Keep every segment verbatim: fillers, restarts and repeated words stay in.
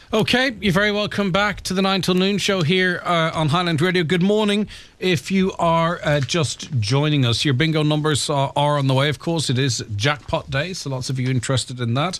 OK, you're very welcome back to the nine till noon show here uh, on Highland Radio. Good morning. If you are uh, just joining us, your bingo numbers are, are on the way. Of course, it is jackpot day, so lots of you interested in that.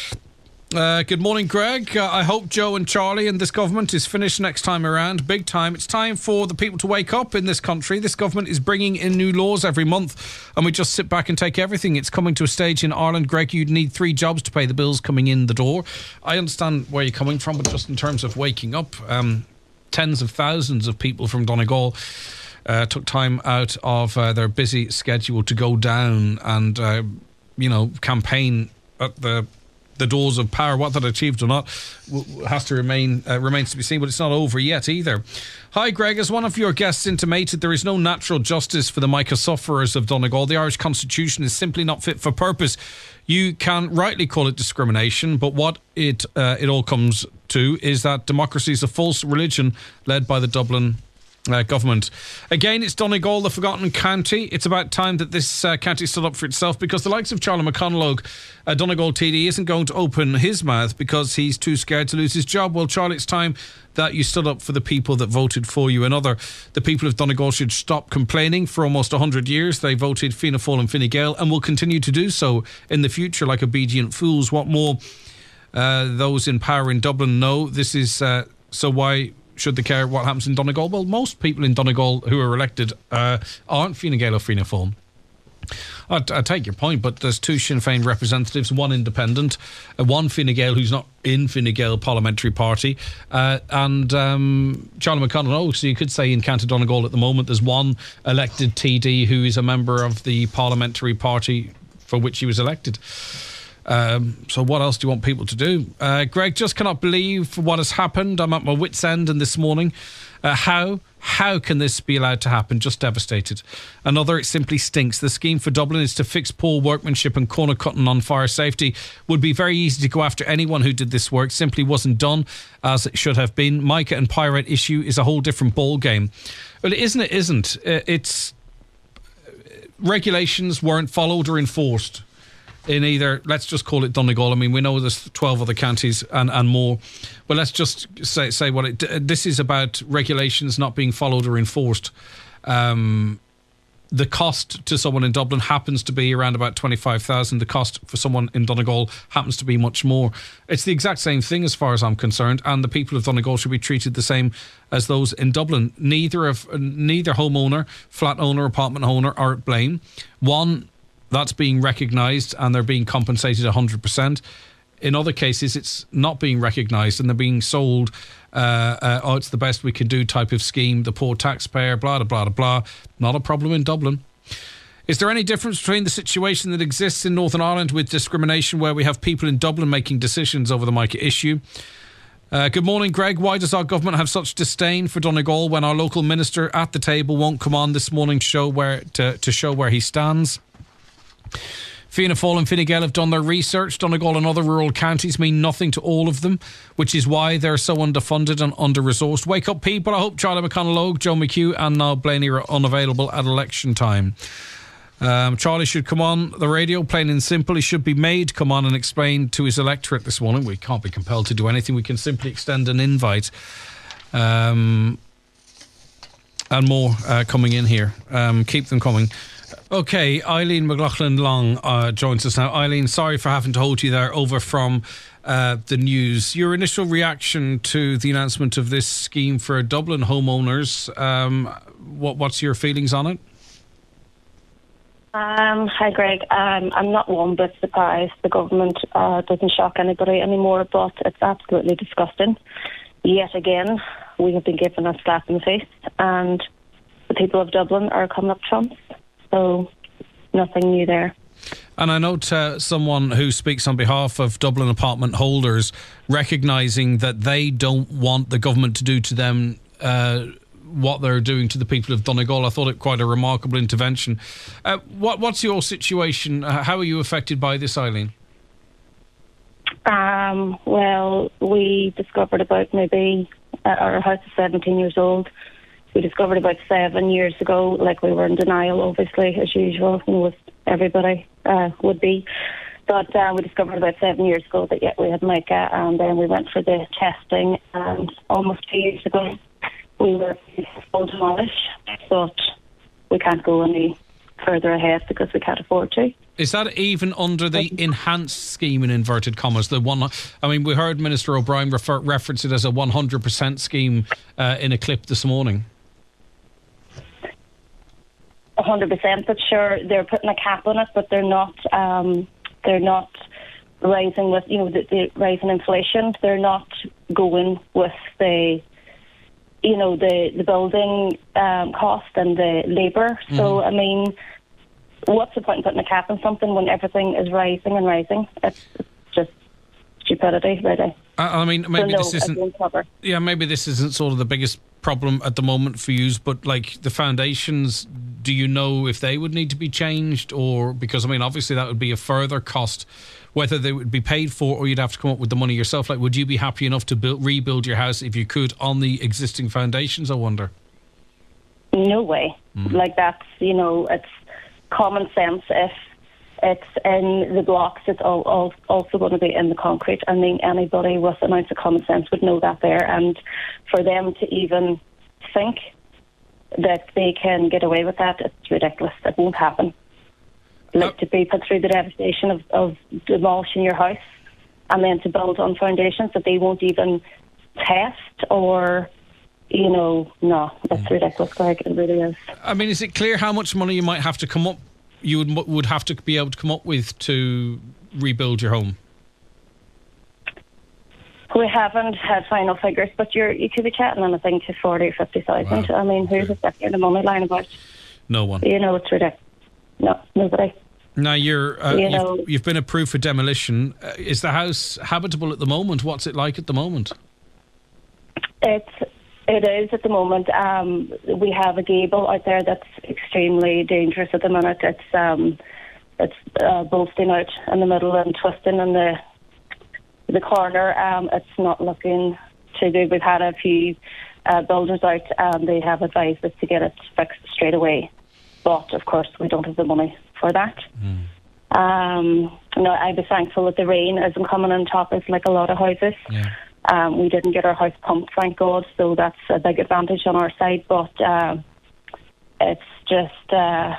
Uh, good morning, Greg. Uh, I hope Joe and Charlie and this government is finished next time around. Big time. It's time for the people to wake up in this country. This government is bringing in new laws every month and we just sit back and take everything. It's coming to a stage in Ireland, Greg, you'd need three jobs to pay the bills coming in the door. I understand where you're coming from, but just in terms of waking up, um, tens of thousands of people from Donegal uh, took time out of uh, their busy schedule to go down and, uh, you know, campaign at the the doors of power. What that achieved or not has to remain uh, remains to be seen, but it's not over yet either. Hi, Greg. As one of your guests intimated, there is no natural justice for the mica sufferers of Donegal. The Irish Constitution is simply not fit for purpose. You can rightly call it discrimination, but what it uh, it all comes to is that democracy is a false religion led by the Dublin Uh, government. Again, it's Donegal, the forgotten county. It's about time that this uh, county stood up for itself, because the likes of Charlie McConalogue, uh, Donegal T D, isn't going to open his mouth because he's too scared to lose his job. Well, Charlie, it's time that you stood up for the people that voted for you. And other, the people of Donegal should stop complaining. For almost one hundred years, they voted Fianna Fáil and Fine Gael and will continue to do so in the future like obedient fools. What more uh, those in power in Dublin know. This is uh, so why should they care what happens in Donegal? Well, most people in Donegal who are elected uh, aren't Fine Gael or Fianna Fáil. I, I take your point, but there's two Sinn Féin representatives, one independent, uh, one Fine Gael who's not in Fine Gael parliamentary party, uh, and um, Charlie McConnell. So you could say in County Donegal at the moment there's one elected T D who is a member of the parliamentary party for which he was elected. Um, so what else do you want people to do? Uh, Greg, just cannot believe what has happened. I'm at my wit's end and this morning. Uh, how? How can this be allowed to happen? Just devastated. Another, it simply stinks. The scheme for Dublin is to fix poor workmanship and corner cutting on fire safety. Would be very easy to go after anyone who did this work. Simply wasn't done as it should have been. Mica and Pyrite issue is a whole different ball game. Well, isn't it? Isn't it's regulations weren't followed or enforced in either, let's just call it Donegal. I mean, we know there's twelve other counties and, and more. But let's just say say what it... This is about regulations not being followed or enforced. Um, the cost to someone in Dublin happens to be around about twenty-five thousand. The cost for someone in Donegal happens to be much more. It's the exact same thing as far as I'm concerned, and the people of Donegal should be treated the same as those in Dublin. Neither of neither homeowner, flat owner, apartment owner are at blame. One, that's being recognised and they're being compensated one hundred percent. In other cases, it's not being recognised and they're being sold, uh, uh, oh, it's the best we can do type of scheme, the poor taxpayer, blah, blah, blah, blah. Not a problem in Dublin. Is there any difference between the situation that exists in Northern Ireland with discrimination, where we have people in Dublin making decisions over the mica issue? Uh, good morning, Greg. Why does our government have such disdain for Donegal when our local minister at the table won't come on this morning show where to, to show where he stands? Fianna Fáil and Fine Gael have done their research. Donegal and other rural counties mean nothing to all of them, which is why they're so underfunded and under-resourced. Wake up, people. I hope Charlie McConalogue, Joe McHugh and Niall Blaney are unavailable at election time. Um, Charlie should come on the radio, plain and simple. He should be made come on and explain to his electorate this morning. We can't be compelled to do anything. We can simply extend an invite. Um, and more uh, coming in here. Um, keep them coming. OK, Eileen McLaughlin Long uh, joins us now. Eileen, sorry for having to hold you there over from uh, the news. Your initial reaction to the announcement of this scheme for Dublin homeowners, um, what, what's your feelings on it? Um, hi, Greg. Um, I'm not one bit surprised the government uh, doesn't shock anybody anymore, but it's absolutely disgusting. Yet again, we have been given a slap in the face, and the people of Dublin are coming up trumps. So, nothing new there. And I note uh, someone who speaks on behalf of Dublin apartment holders recognising that they don't want the government to do to them uh, what they're doing to the people of Donegal. I thought it quite a remarkable intervention. Uh, what, what's your situation? Uh, how are you affected by this, Eileen? Um, well, we discovered about maybe, uh, our house is seventeen years old. We discovered about seven years ago, like we were in denial, obviously, as usual, and with everybody uh, would be, But uh, we discovered about seven years ago that yeah, we had mica, and then we went for the testing, and almost two years ago we were full demolish, but we can't go any further ahead because we can't afford to. Is that even under the enhanced scheme, in inverted commas? The one, I mean, we heard Minister O'Brien refer, reference it as a one hundred percent scheme uh, in a clip this morning. one hundred percent, but sure, they're putting a cap on it, but they're not. Um, they're not rising with, you know, the, the rising inflation. They're not going with the, you know, the the building um, cost and the labour. Mm-hmm. So I mean, what's the point in putting a cap on something when everything is rising and rising? It's, it's just stupidity, really. I mean, maybe so no, this isn't. Yeah, maybe this isn't sort of the biggest problem at the moment for you, but like the foundations, do you know if they would need to be changed, or because I mean, obviously that would be a further cost, whether they would be paid for or you'd have to come up with the money yourself. Like, would you be happy enough to build, rebuild your house if you could on the existing foundations? I wonder. No way. Mm. Like that's, you know, it's common sense. If it's in the blocks, it's all, all, also going to be in the concrete. I mean, anybody with an ounce of common sense would know that there. And for them to even think that they can get away with that, it's ridiculous. It won't happen. Like, to be put through the devastation of, of demolishing your house and then to build on foundations that they won't even test or, you know, no, that's ridiculous, Greg. It really is. I mean, is it clear how much money you might have to come up you would would have to be able to come up with to rebuild your home? We haven't had final figures, but you're you could be chatting on a thing to forty or fifty thousand. Wow. I mean, who's okay. a in the money line about? No one. You know, it's ridiculous. No, nobody. Now you're uh, you you've, know, you've been approved for demolition. Uh, is the house habitable at the moment? What's it like at the moment? It's It is at the moment. Um, we have a gable out there that's extremely dangerous at the minute. It's um, it's uh, bolting out in the middle and twisting in the the corner. Um, it's not looking too good. We've had a few uh, builders out, and they have advised us to get it fixed straight away. But of course, we don't have the money for that. Mm. Um, no, I'd be thankful that the rain isn't coming on top of like a lot of houses. Yeah. Um, we didn't get our house pumped, thank God, so that's a big advantage on our side. But uh, it's just, uh,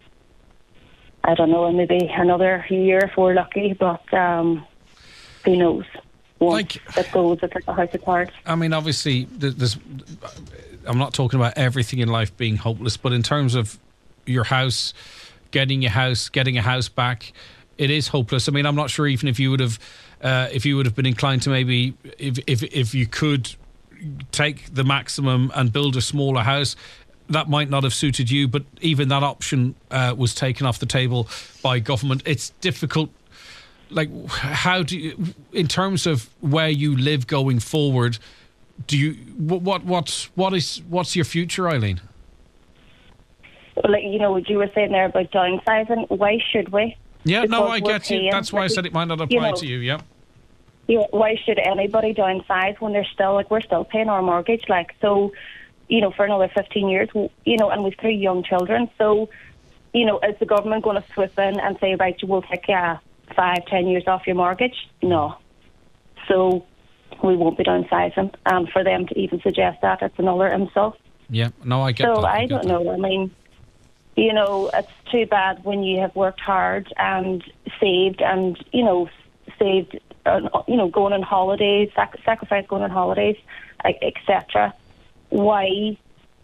I don't know, maybe another year if we're lucky, but um, who knows? Once like, it goes, it's like a house of cards. I mean, obviously, there's, I'm not talking about everything in life being hopeless, but in terms of your house, getting your house, getting a house back, it is hopeless. I mean, I'm not sure even if you would have Uh, if you would have been inclined to maybe, if, if if you could take the maximum and build a smaller house, that might not have suited you, but even that option uh, was taken off the table by government. It's difficult. Like, how do you, in terms of where you live going forward, do you, what, what, what is, what's your future, Eileen? Like, you know, what you were saying there about downsizing, why should we? Yeah, because no, I get you. That's why I said it might not apply you know, to you, yeah. Yeah, why should anybody downsize when they're still, like, we're still paying our mortgage, like, so, you know, for another fifteen years, you know, and we've three young children, so, you know, is the government going to swoop in and say, right, we'll take uh, five, ten years off your mortgage? No. So we won't be downsizing. And for them to even suggest that, it's another insult. Yeah, no, I get so that. So I, I don't that. know, I mean, you know, it's too bad when you have worked hard and saved and, you know, saved, uh, you know, going on holidays, sac- sacrifice going on holidays, et cetera. Why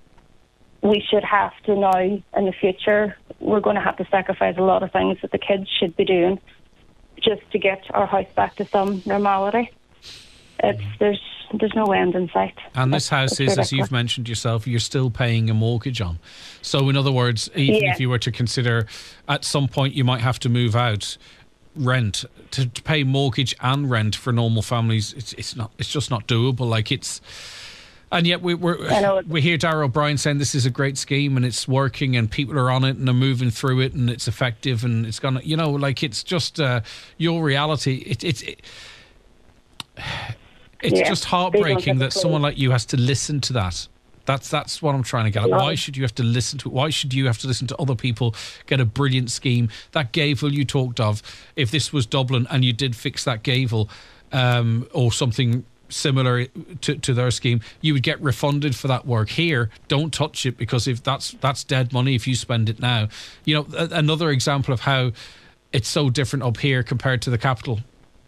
we should have to now, in the future, we're going to have to sacrifice a lot of things that the kids should be doing just to get our house back to some normality. It's, there's there's no end in sight. And this house it's is, ridiculous. As you've mentioned yourself, you're still paying a mortgage on. So in other words, even yeah. if you were to consider at some point you might have to move out, rent, to, to pay mortgage and rent for normal families, it's it's not it's just not doable. Like it's and yet we we're, we hear Darragh O'Brien saying this is a great scheme and it's working and people are on it and they're moving through it and it's effective and it's gonna, you know, like it's just uh, your reality. It, it's it, It's yeah, just heartbreaking that someone like you has to listen to that. That's that's what I'm trying to get at. Why should you have to listen to Why should you have to listen to other people get a brilliant scheme? That Gavel you talked of, if this was Dublin and you did fix that Gavel um, or something similar to, to their scheme, you would get refunded for that work. Here, don't touch it, because if that's that's dead money if you spend it now. You know, a, another example of how it's so different up here compared to the capital.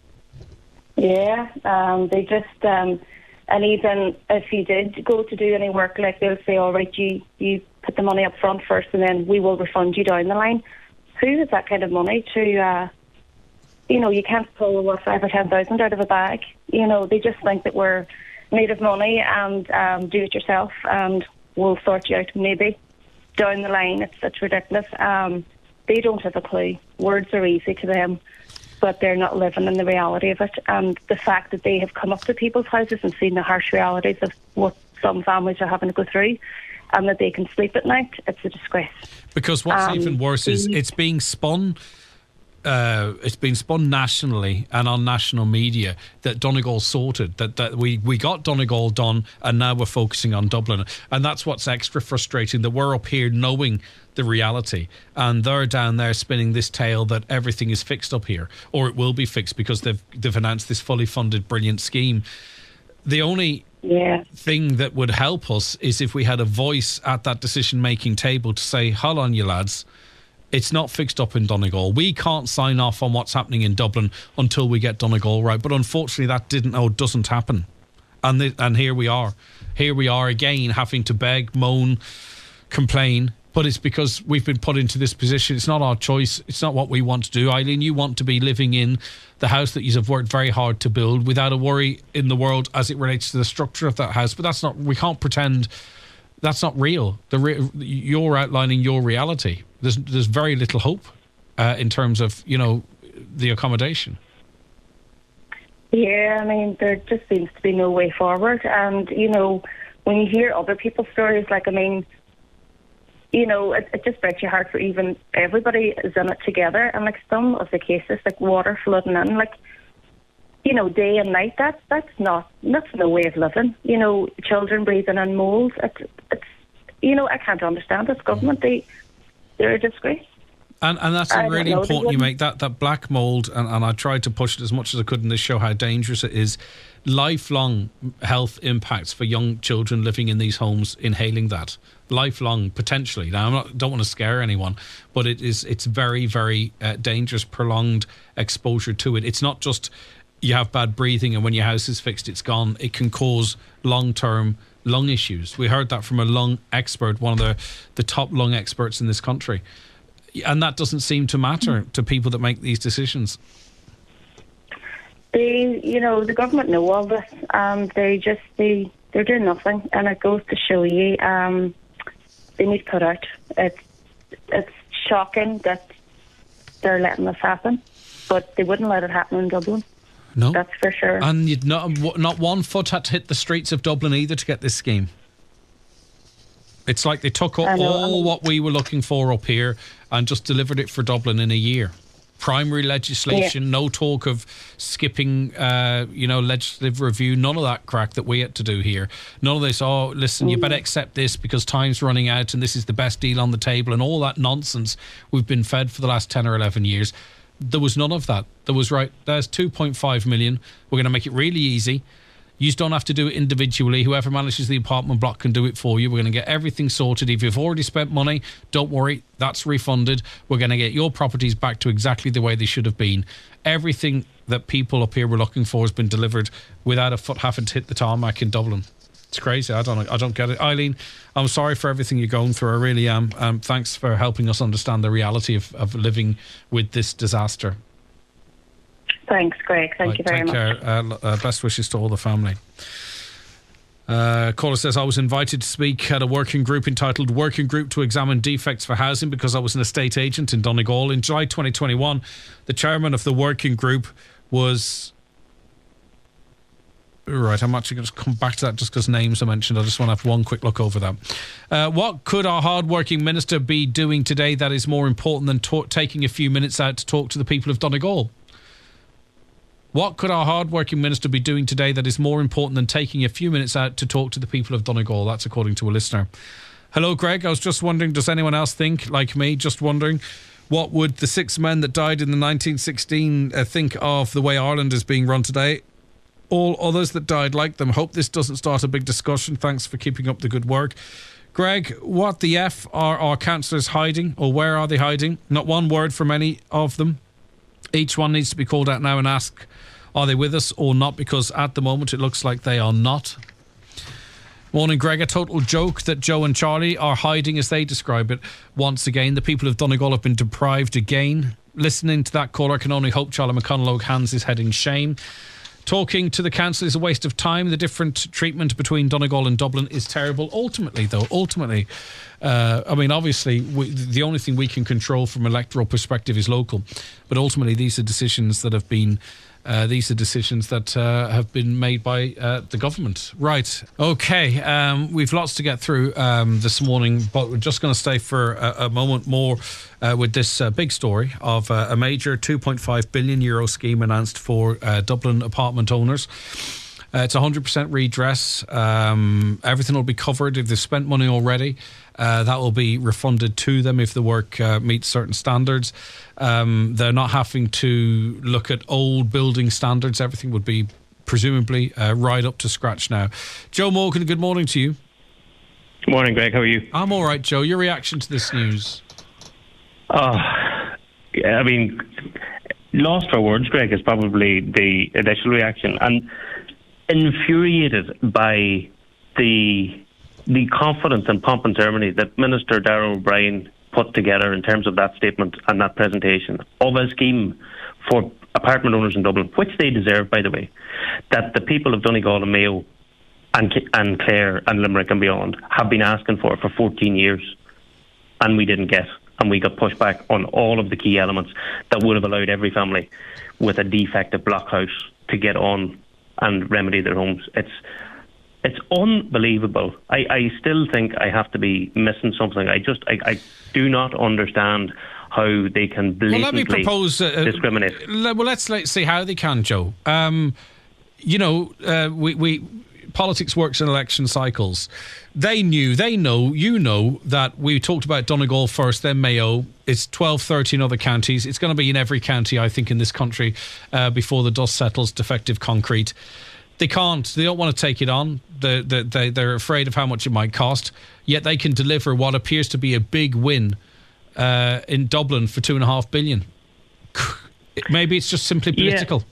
Yeah, um, they just, um, and even if you did go to do any work, like they'll say, all right, you, you put the money up front first and then we will refund you down the line. Who has that kind of money to, uh, you know, you can't pull what, five or ten thousand out of a bag. You know, they just think that we're made of money and um, do it yourself and we'll sort you out maybe down the line. It's, it's ridiculous. Um, they don't have a clue. Words are easy to them, but they're not living in the reality of it. And the fact that they have come up to people's houses and seen the harsh realities of what some families are having to go through, and that they can sleep at night, it's a disgrace. Because what's um, even worse is the, it's being spun uh, it's been spun nationally and on national media that Donegal sorted, that, that we, we got Donegal done and now we're focusing on Dublin. And that's what's extra frustrating, that we're up here knowing the reality and they're down there spinning this tale that everything is fixed up here, or it will be fixed because they've they've announced this fully funded brilliant scheme. The only yeah. thing that would help us is if we had a voice at that decision-making table to say, hold on, you lads, it's not fixed up in Donegal. We can't sign off on what's happening in Dublin until we get Donegal right. But unfortunately, that didn't or doesn't happen. And the, and here we are. Here we are again, having to beg, moan, complain. But it's because we've been put into this position. It's not our choice. It's not what we want to do. Eileen, you want to be living in the house that you have worked very hard to build without a worry in the world as it relates to the structure of that house. But that's not, we can't pretend that's not real. The re, you're outlining your reality. There's there's very little hope uh, in terms of, you know, the accommodation. Yeah, I mean, there just seems to be no way forward. And, you know, when you hear other people's stories, like, I mean, you know, it, it just breaks your heart for even everybody is in it together. And, like, some of the cases, like water flooding in, like, you know, day and night, that's, that's not, that's no way of living. You know, children breathing in mould. It's, it's, you know, I can't understand this government. They, they're a disgrace. And and that's a really important you make, that, that black mould, and, and I tried to push it as much as I could in this show, how dangerous it is. Lifelong health impacts for young children living in these homes, inhaling that. Lifelong, potentially. Now, I not don't want to scare anyone, but it is it's very, very uh, dangerous, prolonged exposure to it. It's not just you have bad breathing and when your house is fixed, it's gone. It can cause long-term lung issues. We heard that from a lung expert, one of the, the top lung experts in this country. And that doesn't seem to matter to people that make these decisions. They, you know, the government know all this. Um, they just, they, they're doing nothing. And it goes to show you, um, they need to put out. It's, it's shocking that they're letting this happen, but they wouldn't let it happen in Dublin. No. That's for sure. And you'd not, not one foot had to hit the streets of Dublin either to get this scheme. It's like they took all, all what we were looking for up here and just delivered it for Dublin in a year. Primary legislation, yeah. No talk of skipping, uh, you know, legislative review, none of that crack that we had to do here. None of this, oh, listen, mm. you better accept this because time's running out and this is the best deal on the table and all that nonsense we've been fed for the last ten or eleven years. There was none of that. There was, right, there's two point five million. We're going to make it really easy. You just don't have to do it individually. Whoever manages the apartment block can do it for you. We're going to get everything sorted. If you've already spent money, don't worry, that's refunded. We're going to get your properties back to exactly the way they should have been. Everything that people up here were looking for has been delivered without a foot having to hit the tarmac in Dublin. It's crazy. I don't I don't get it. Eileen, I'm sorry for everything you're going through. I really am. Um, thanks for helping us understand the reality of, of living with this disaster. Thanks, Greg. Thank right, you very take much. Take care. Uh, uh, best wishes to all the family. Uh, caller says, I was invited to speak at a working group entitled Working Group to Examine Defects for Housing because I was an estate agent in Donegal. In July twenty twenty-one, the chairman of the working group was... Right, I'm actually going to come back to that just because names are mentioned. I just want to have one quick look over that. Uh, what could our hard-working minister be doing today that is more important than ta- taking a few minutes out to talk to the people of Donegal? What could our hard-working minister be doing today that is more important than taking a few minutes out to talk to the people of Donegal? That's according to a listener. Hello, Greg. I was just wondering, does anyone else think, like me, just wondering, what would the six men that died in the nineteen sixteen uh, think of the way Ireland is being run today? All others that died like them. Hope this doesn't start a big discussion. Thanks for keeping up the good work. Greg, what the F are our councillors hiding, or where are they hiding? Not one word from any of them. Each one needs to be called out now and ask, are they with us or not? Because at the moment it looks like they are not. Morning, Greg. A total joke that Joe and Charlie are hiding, as they describe it. Once again, the people of Donegal have been deprived again. Listening to that caller, I can only hope Charlie McConalogue hands his head in shame. Talking to the council is a waste of time. The different treatment between Donegal and Dublin is terrible. Ultimately, though, ultimately, uh, I mean, obviously, we, the only thing we can control from electoral perspective is local. But ultimately, these are decisions that have been Uh, these are decisions that uh, have been made by uh, the government. Right. Okay. Um, we've lots to get through um, this morning, but we're just going to stay for a, a moment more uh, with this uh, big story of uh, a major two point five billion euro scheme announced for uh, Dublin apartment owners. Uh, it's one hundred percent redress. Um, everything will be covered. If they've spent money already, uh, that will be refunded to them if the work uh, meets certain standards. Um, they're not having to look at old building standards. Everything would be presumably uh, right up to scratch now. Joe Morgan, good morning to you. Good morning, Greg. How are you? I'm all right, Joe. Your reaction to this news? Oh, I mean, lost for words, Greg, is probably the initial reaction. And infuriated by the the confidence and pomp and ceremony that Minister Darragh O'Brien put together in terms of that statement and that presentation of a scheme for apartment owners in Dublin, which they deserve, by the way, that the people of Donegal and Mayo and, and Clare and Limerick and beyond have been asking for for fourteen years, and we didn't get, and we got pushed back on all of the key elements that would have allowed every family with a defective block house to get on and remedy their homes. It's it's unbelievable. I, I still think I have to be missing something. I just I, I do not understand how they can blatantly well, let me propose, uh, discriminate. Uh, well, let's, let's see how they can, Joe. Um, you know, uh, we, we politics works in election cycles. They knew, they know, you know that we talked about Donegal first, then Mayo. It's twelve, thirteen other counties. It's going to be in every county, I think, in this country uh, before the dust settles, defective concrete. They can't, they don't want to take it on. They, they, they, they're afraid of how much it might cost. Yet they can deliver what appears to be a big win uh, in Dublin for two and a half billion. Maybe it's just simply political.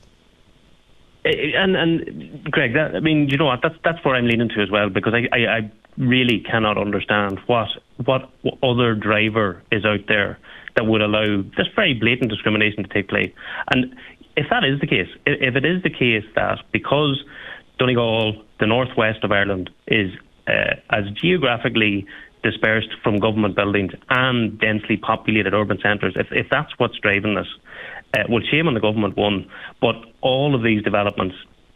Yeah. And, and Greg, that, I mean, you know what, that's, that's where I'm leaning to as well, because I, I, I really cannot understand what, what other driver is out there that would allow this very blatant discrimination to take place. And if that is the case, if it is the case that because Donegal, the northwest of Ireland, is uh, as geographically dispersed from government buildings and densely populated urban centres, if, if that's what's driving this, uh, well, shame on the government, one, but all of these developments,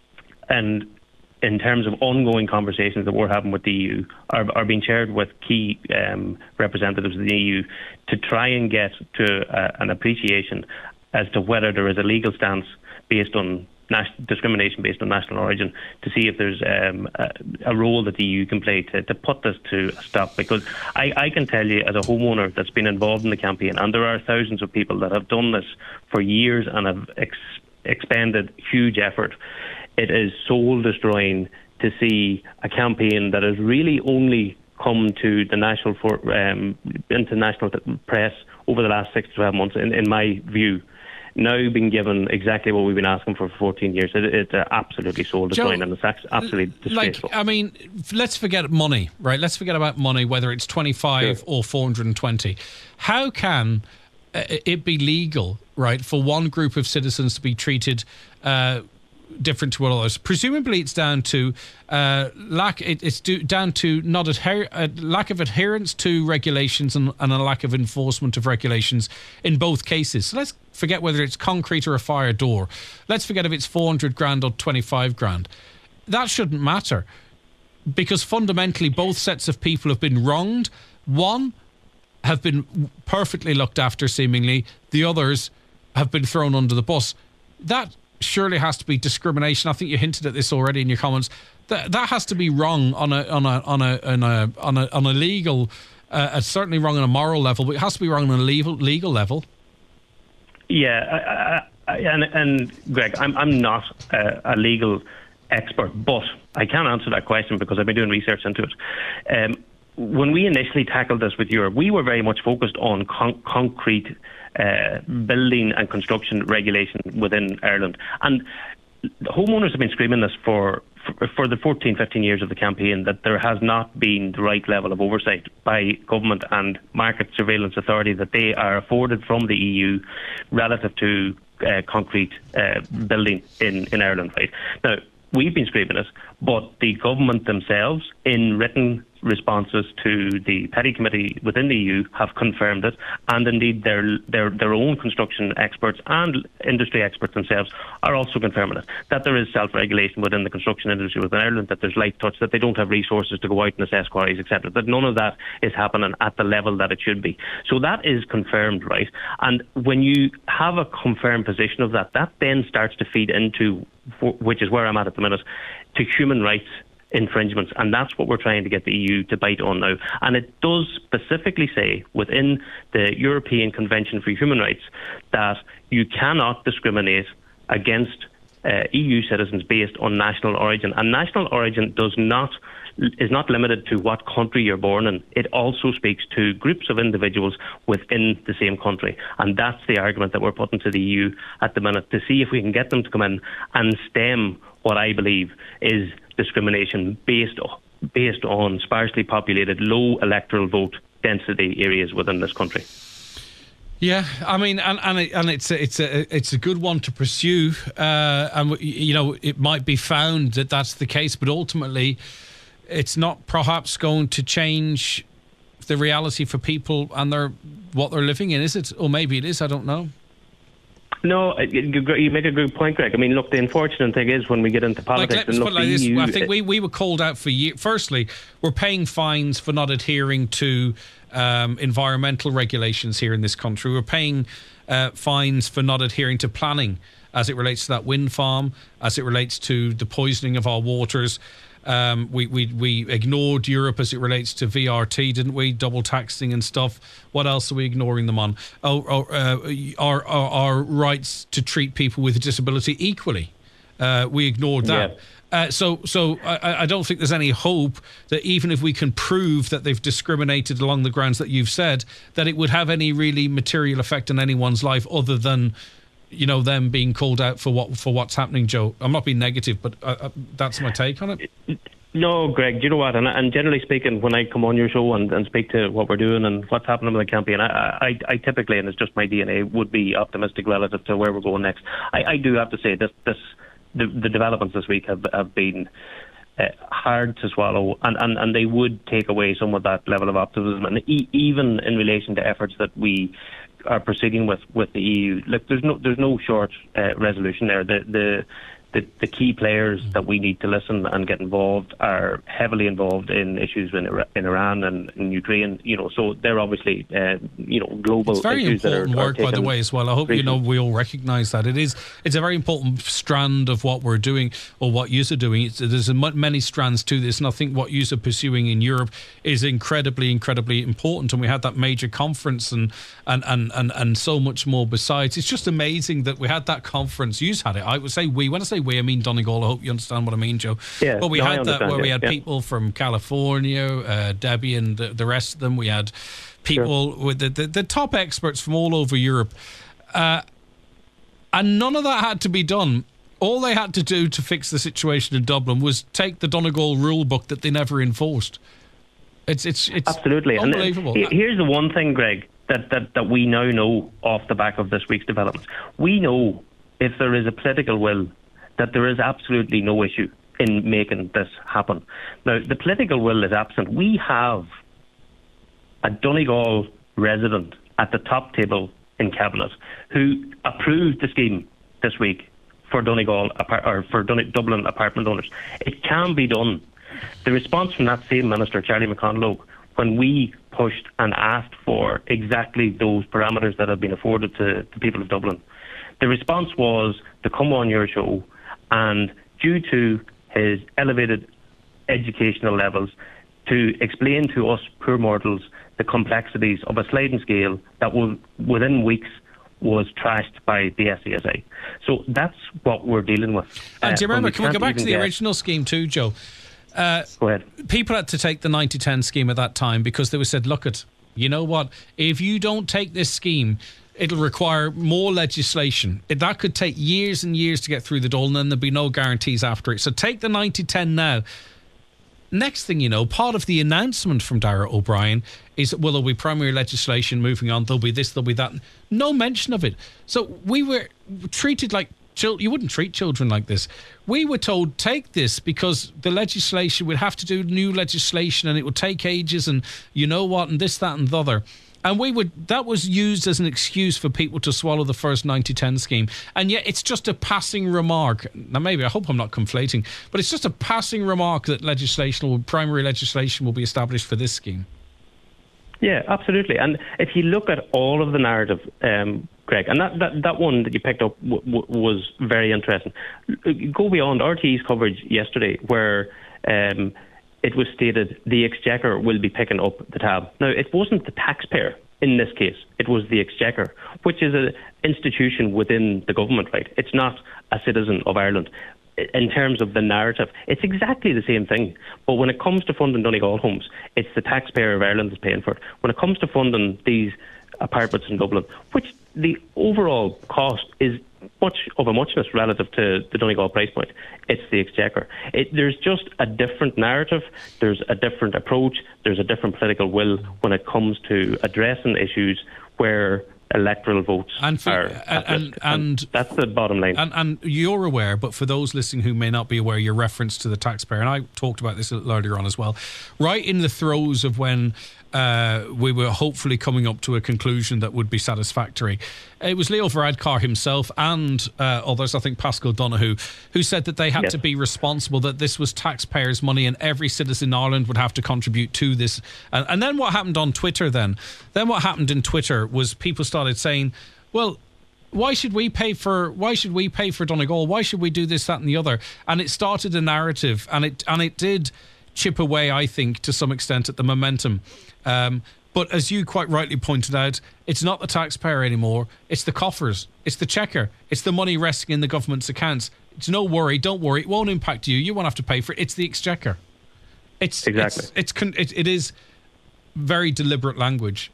and in terms of ongoing conversations that we're having with the E U, are, are being shared with key um, representatives of the E U to try and get to uh, an appreciation as to whether there is a legal stance based on nas- discrimination based on national origin, to see if there's um, a, a role that the E U can play to, to put this to a stop. Because I, I can tell you, as a homeowner that's been involved in the campaign, and there are thousands of people that have done this for years and have ex- expended huge effort, it is soul-destroying to see a campaign that has really only come to the national for, um, international press over the last six to twelve months, in, in my view, now being given exactly what we've been asking for for fourteen years. It, it's uh, absolutely soul-destroying, and it's absolutely disgraceful. Like, I mean, let's forget money, right? Let's forget about money, whether it's twenty-five sure. or four hundred twenty. How can uh, it be legal, right, for one group of citizens to be treated uh, different to others? Presumably it's down to uh, lack it, it's do, down to not adher, uh, lack of adherence to regulations and, and a lack of enforcement of regulations in both cases. So let's forget whether it's concrete or a fire door. Let's forget if it's four hundred grand or twenty-five grand. That shouldn't matter, because fundamentally both sets of people have been wronged. One have been perfectly looked after seemingly, the others have been thrown under the bus. That surely has to be discrimination. I think you hinted at this already in your comments. That that has to be wrong on a on a on a on a on a, on a legal, uh, it's certainly wrong on a moral level, but it has to be wrong on a legal legal level. Yeah, I, I, and and Greg, I'm I'm not uh, a legal expert, but I can answer that question because I've been doing research into it. Um, when we initially tackled this with Europe, we were very much focused on con- concrete uh, building and construction regulation within Ireland, and the homeowners have been screaming this for, for for the fourteen, fifteen years of the campaign, that there has not been the right level of oversight by government and market surveillance authority that they are afforded from the E U relative to uh, concrete uh, building in, in Ireland. Right now, we've been screaming it, but the government themselves, in written responses to the Petty Committee within the E U, have confirmed it, and indeed their their their own construction experts and industry experts themselves are also confirming it, that there is self-regulation within the construction industry within Ireland, that there's light touch, that they don't have resources to go out and assess quarries, et cetera, that none of that is happening at the level that it should be. So that is confirmed, right? And when you have a confirmed position of that, that then starts to feed into, which is where I'm at at the minute, to human rights infringements, and that's what we're trying to get the E U to bite on now. And it does specifically say within the European Convention for Human Rights that you cannot discriminate against uh, E U citizens based on national origin, and national origin does not is not limited to what country you're born in. It also speaks to groups of individuals within the same country, and that's the argument that we're putting to the E U at the minute, to see if we can get them to come in and stem what I believe is discrimination based based on sparsely populated, low electoral vote density areas within this country. Yeah, I mean, and and, it, and it's a, it's a it's a good one to pursue, uh, and you know it might be found that that's the case, but ultimately, it's not perhaps going to change the reality for people and their what they're living in, is it? Or maybe it is. I don't know. No, you make a good point, Greg. I mean, look, the unfortunate thing is when we get into politics, like, and look, like the this, E U, I think we, we were called out for years. Firstly, we're paying fines for not adhering to um, environmental regulations here in this country. We're paying uh, fines for not adhering to planning as it relates to that wind farm, as it relates to the poisoning of our waters. Um, we, we we ignored Europe as it relates to V R T, didn't we? Double taxing and stuff. What else are we ignoring them on? Oh, oh uh, our, our our rights to treat people with a disability equally. Uh, we ignored that. Yeah. Uh, so so I, I don't think there's any hope that even if we can prove that they've discriminated along the grounds that you've said, that it would have any really material effect on anyone's life other than, you know, them being called out for what for what's happening, Joe. I'm not being negative, but uh, uh, that's my take on it. No, Greg, you know what? And, and generally speaking, when I come on your show and, and speak to what we're doing and what's happening with the campaign, I, I, I typically, and it's just my D N A, would be optimistic relative to where we're going next. I, I do have to say this: this the, the developments this week have have been uh, hard to swallow, and, and, and they would take away some of that level of optimism, and e- even in relation to efforts that we are proceeding with, with the E U. Look, there's no there's no short uh, resolution there. The the the, the key players that we need to listen and get involved are heavily involved in issues in, in Iran and in Ukraine. You know, so they're obviously uh, you know global. It's very issues important that are, work, are by the way, as well. I hope you know we all recognise that it is. It's a very important strand of what we're doing or what you are doing. It's, there's a, many strands to this, and I think what you are pursuing in Europe is incredibly, incredibly important. And we had that major conference and and and and, and so much more besides. It's just amazing that we had that conference. You had it. I would say we. When I say we, I mean Donegal. I hope you understand what I mean, Joe. Yeah, but we no, had that where yeah, we had yeah. people from California, uh, Debbie and the, the rest of them. We had people sure. with the, the, the top experts from all over Europe. Uh, and none of that had to be done. All they had to do to fix the situation in Dublin was take the Donegal rule book that they never enforced. It's it's it's absolutely unbelievable. And here's the one thing, Greg, that, that, that we now know off the back of this week's developments. We know if there is a political will that there is absolutely no issue in making this happen. Now, the political will is absent. We have a Donegal resident at the top table in Cabinet who approved the scheme this week for Donegal or for Dublin apartment owners. It can be done. The response from that same minister, Charlie McConalogue, when we pushed and asked for exactly those parameters that have been afforded to the people of Dublin, The response was to come on your show, and due to his elevated educational levels, to explain to us poor mortals the complexities of a sliding scale that will, within weeks, was trashed by the S C S I. So that's what we're dealing with. And uh, do you remember, we can we go back to the get, original scheme too, Joe? Uh, go ahead. People had to take the ninety ten scheme at that time because they were said, look, at, you know what, if you don't take this scheme, it'll require more legislation. It, that could take years and years to get through the door, and then there'll be no guarantees after it. So take the ninety ten now. Next thing you know, part of the announcement from Darragh O'Brien is, well, there'll be primary legislation moving on, there'll be this, there'll be that. No mention of it. So we were treated like children. You wouldn't treat children like this. We were told, take this because the legislation, we'd have to do new legislation and it would take ages and you know what, and this, that and the other. And we would that was used as an excuse for people to swallow the first ninety ten scheme. And yet it's just a passing remark. Now, maybe, I hope I'm not conflating, but it's just a passing remark that legislation, or primary legislation, will be established for this scheme. Yeah, absolutely. And if you look at all of the narrative, um, Greg, and that, that, that one that you picked up w- w- was very interesting. Go beyond R T E's coverage yesterday, where um, it was stated the Exchequer will be picking up the tab. Now, it wasn't the taxpayer in this case. It was the Exchequer, which is an institution within the government, right? It's not a citizen of Ireland. In terms of the narrative, it's exactly the same thing. But when it comes to funding Donegal homes, it's the taxpayer of Ireland that's paying for it. When it comes to funding these apartments in Dublin, which the overall cost is much of a muchness relative to the Donegal price point, it's the Exchequer. It, there's just a different narrative, there's a different approach, there's a different political will when it comes to addressing issues where electoral votes and for, are and, and, and that's the bottom line. And, and you're aware, but for those listening who may not be aware, your reference to the taxpayer, and I talked about this a little earlier on as well, right in the throes of when uh, we were hopefully coming up to a conclusion that would be satisfactory, it was Leo Varadkar himself and uh, others, I think Pascal Donoghue, who said that they had yes. to be responsible, that this was taxpayers' money and every citizen in Ireland would have to contribute to this. And, and then what happened on Twitter then? Then what happened in Twitter was people started saying, well, why should we pay for why should we pay for Donegal? Why should we do this, that and the other? And it started a narrative, and it and it did chip away, I think, to some extent at the momentum. Um, but as you quite rightly pointed out, it's not the taxpayer anymore. It's the coffers. It's the checker. It's the money resting in the government's accounts. It's no worry. Don't worry. It won't impact you. You won't have to pay for it. It's the Exchequer. It's exactly. It's, it's it, it is very deliberate language.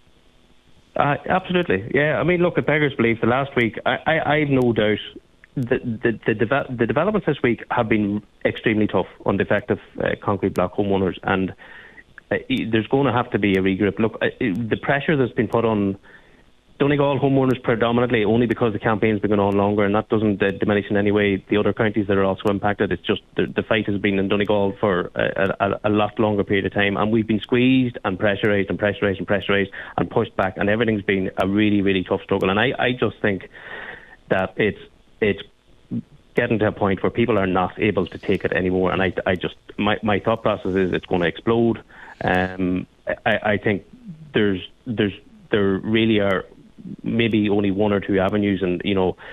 Uh, absolutely, yeah. I mean, look, it beggars belief. The last week, I, I, I have no doubt that the the, deve- the developments this week have been extremely tough on the effective uh, concrete block homeowners, and uh, there's going to have to be a regrip. Look, uh, the pressure that's been put on Donegal homeowners predominantly only because the campaign's been going on longer, and that doesn't uh, diminish in any way the other counties that are also impacted. It's just the, the fight has been in Donegal for a, a, a lot longer period of time, and we've been squeezed and pressurised and pressurised and pressurised and pushed back, and everything's been a really, really tough struggle. And I, I just think that it's it's getting to a point where people are not able to take it anymore. And I, I just my, my thought process is it's going to explode. Um, I, I think there's there's there really are maybe only one or two avenues, and you know,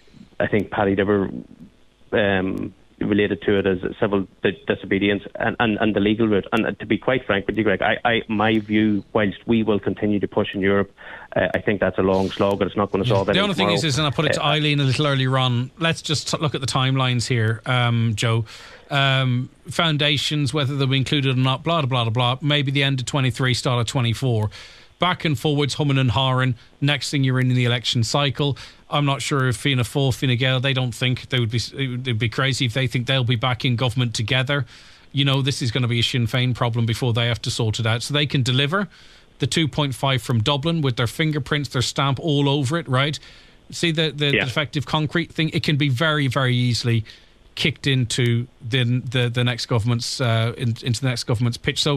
I think Paddy Diver um, related to it as civil disobedience and, and, and the legal route. And to be quite frank with you, Greg, I, I my view, whilst we will continue to push in Europe, uh, I think that's a long slog, and it's not going to solve yeah. it. The only thing is, is, and I put it to uh, Eileen a little earlier on, let's just t- look at the timelines here, um, Joe. Um, foundations, whether they'll be included or not, blah, blah, blah, blah, maybe the end of twenty-three, start of twenty-four. Back and forwards, humming and hawing. Next thing you're in the election cycle. I'm not sure if Fianna Fáil, Fine Gael, they don't think they would be. It'd be crazy if they think they'll be back in government together. You know, this is going to be a Sinn Féin problem before they have to sort it out. So they can deliver the two point five from Dublin with their fingerprints, their stamp all over it, right? See the the yeah. defective concrete thing. It can be very, very easily kicked into the the, the next government's uh, in, into the next government's pitch. So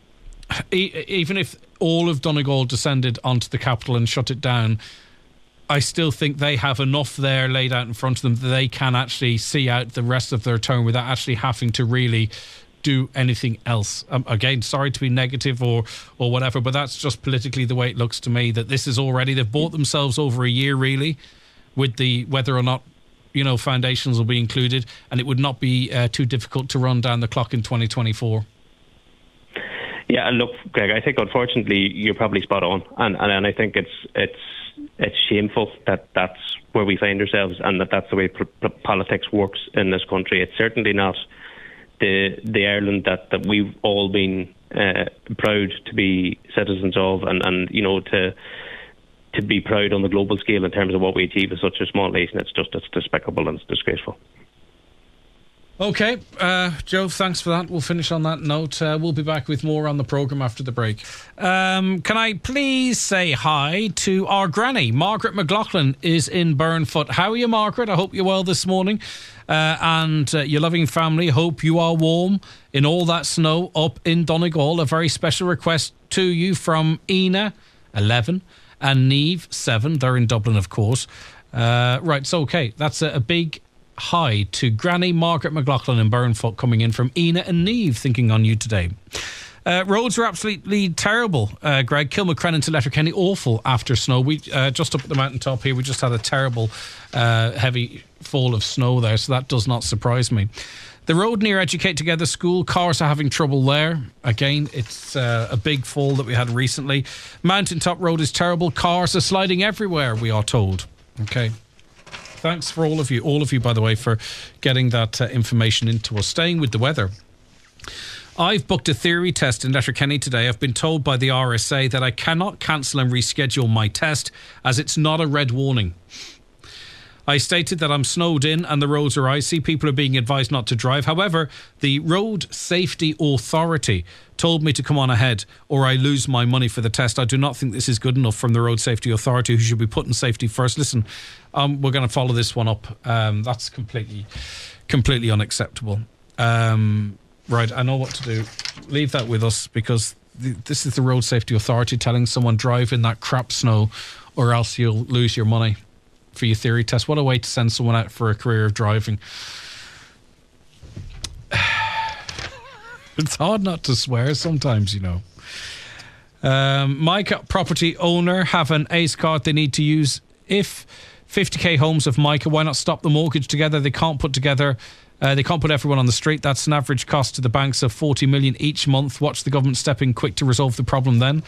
e- even if all of Donegal descended onto the capital and shut it down, I still think they have enough there laid out in front of them that they can actually see out the rest of their term without actually having to really do anything else. Um, again, sorry to be negative or or whatever, but that's just politically the way it looks to me, that this is already, they've bought themselves over a year really with the whether or not, you know, foundations will be included, and it would not be uh, too difficult to run down the clock in twenty twenty-four. Yeah, and look, Greg, I think unfortunately you're probably spot on, and and, and I think it's it's it's shameful that that's where we find ourselves, and that that's the way p- p- politics works in this country. It's certainly not the the Ireland that, that we've all been uh, proud to be citizens of, and, and you know to to be proud on the global scale in terms of what we achieve as such a small nation. It's just it's despicable and it's disgraceful. OK, uh, Joe, thanks for that. We'll finish on that note. Uh, we'll be back with more on the programme after the break. Um, can I please say hi to our granny? Margaret McLaughlin is in Burnfoot. How are you, Margaret? I hope you're well this morning. Uh, and uh, your loving family, hope you are warm in all that snow up in Donegal. A very special request to you from Ina, eleven, and Neve, seven. They're in Dublin, of course. Uh, right, so, OK, that's a, a big... hi to Granny Margaret McLaughlin in Burnfoot, coming in from Ina and Neve, thinking on you today. Uh, roads are absolutely terrible, uh, Greg. Kilmacrennan to Letterkenny, awful after snow. We uh, just up at the mountaintop here, we just had a terrible uh, heavy fall of snow there, so that does not surprise me. The road near Educate Together School, cars are having trouble there. Again, it's uh, a big fall that we had recently. Mountaintop Road is terrible. Cars are sliding everywhere, we are told. Okay. Thanks for all of you, all of you, by the way, for getting that uh, information into us. Staying with the weather. I've booked a theory test in Letterkenny today. I've been told by the R S A that I cannot cancel and reschedule my test as it's not a red warning. I stated that I'm snowed in and the roads are icy. People are being advised not to drive. However, the Road Safety Authority told me to come on ahead or I lose my money for the test. I do not think this is good enough from the Road Safety Authority, who should be putting safety first. Listen, um, we're going to follow this one up. Um, that's completely, completely unacceptable. Um, right, I know what to do. Leave that with us, because th- this is the Road Safety Authority telling someone drive in that crap snow or else you'll lose your money for your theory test. What a way to send someone out for a career of driving. It's hard not to swear sometimes, you know. Um, my property owner have an ACE card they need to use. If fifty k homes of Micah, why not stop the mortgage together? They can't put together Uh, they can't put everyone on the street. That's an average cost to the banks of forty million each month. Watch the government step in quick to resolve the problem then.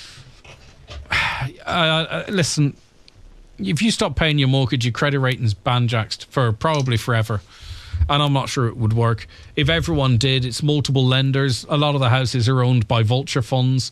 Uh, uh, listen, if you stop paying your mortgage, your credit rating's banjaxed for probably forever. And I'm not sure it would work. If everyone did, it's multiple lenders. A lot of the houses are owned by vulture funds.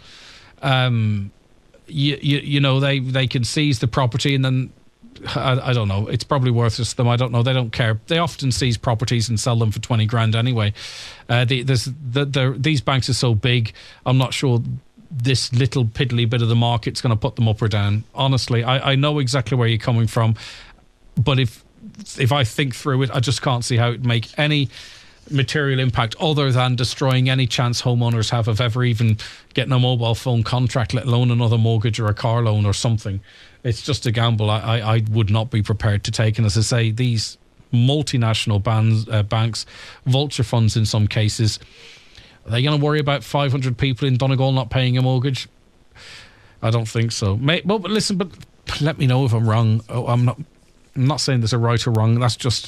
Um, you, you, you know, they, they can seize the property and then, I, I don't know, it's probably worthless to them. I don't know. They don't care. They often seize properties and sell them for twenty grand anyway. Uh, the, there's, the, the, these banks are so big, I'm not sure this little piddly bit of the market's going to put them up or down. Honestly, I, I know exactly where you're coming from. But if if I think through it, I just can't see how it would make any material impact other than destroying any chance homeowners have of ever even getting a mobile phone contract, let alone another mortgage or a car loan or something. It's just a gamble I, I, I would not be prepared to take. And as I say, these multinational bands, uh, banks, vulture funds in some cases, are they going to worry about five hundred people in Donegal not paying a mortgage? I don't think so. May, well, but listen, but let me know if I'm wrong. Oh, I'm not I'm not saying there's a right or wrong. That's just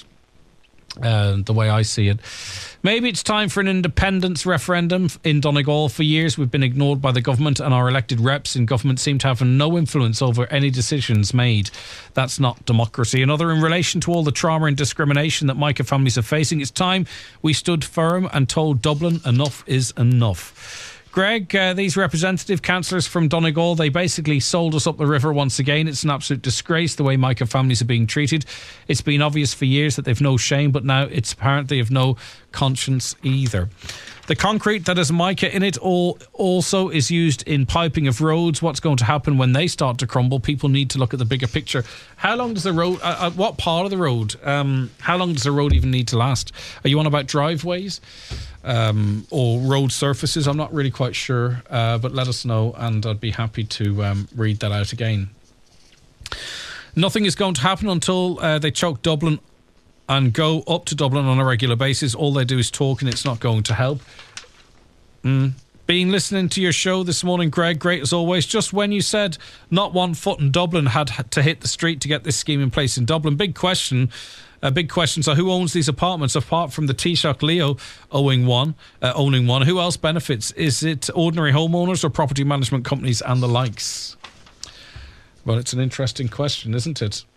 uh, the way I see it. Maybe it's time for an independence referendum in Donegal. For years, we've been ignored by the government, and our elected reps in government seem to have no influence over any decisions made. That's not democracy. Another, in relation to all the trauma and discrimination that Micah families are facing, it's time we stood firm and told Dublin enough is enough. Greg, uh, these representative councillors from Donegal, they basically sold us up the river once again. It's an absolute disgrace the way Micah families are being treated. It's been obvious for years that they've no shame, but now it's apparent they have no conscience either. The concrete that has Micah in it all also is used in piping of roads. What's going to happen when they start to crumble? People need to look at the bigger picture. How long does the road, uh, uh, what part of the road, um, how long does the road even need to last? Are you on about driveways um, or road surfaces? I'm not really quite sure, uh, but let us know and I'd be happy to um, read that out again. Nothing is going to happen until uh, they choke Dublin and go up to Dublin on a regular basis. All they do is talk and it's not going to help. Mm, Been listening to your show this morning, Greg. Great as always. Just when you said not one foot in Dublin had to hit the street to get this scheme in place in Dublin, big question. A big question. So, who owns these apartments apart from the Taoiseach Leo owning one? Uh, owning one, who else benefits? Is it ordinary homeowners or property management companies and the likes? Well, it's an interesting question, isn't it?